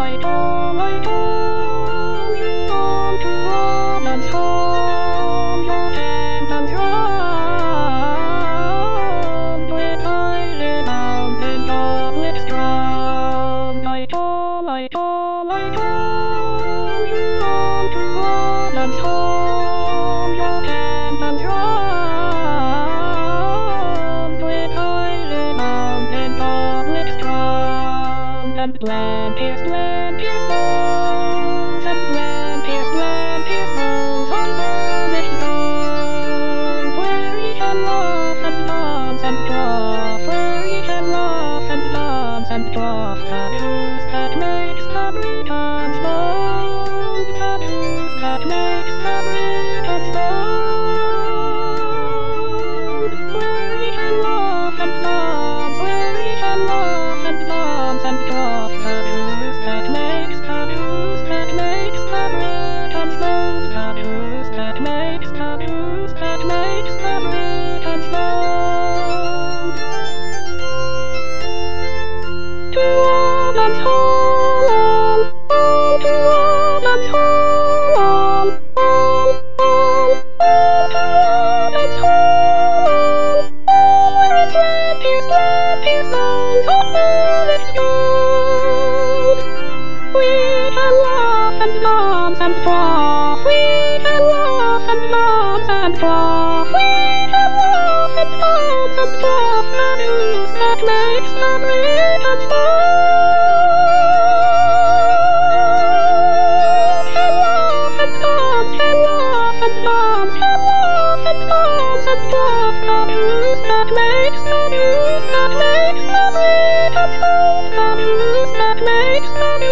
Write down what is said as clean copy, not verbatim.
Land pierce bones, and land pierce bones on burnished stone, where ye can laugh and dance and quaff, where ye can laugh and dance and quaff. Tattoos that makes the Britons moan, tattoos that makes the Britons moan, where ye can laugh and dance, where ye can laugh and dance and quaff. Tattoos that makes the Britons moan, tattoos that makes the Britons moan. To woman's home, to woman's home, to woman's home, where it's land pierce bones on burnished gold. We can laugh and dance and quaff, we can laugh and dance and quaff, we can laugh and dance and quaff. Tattoos that makes the Britons moan. Can laugh and dance, can laugh and dance, can laugh and dance and quaff. Tattoos that makes the Britons moan. Tattoos that makes the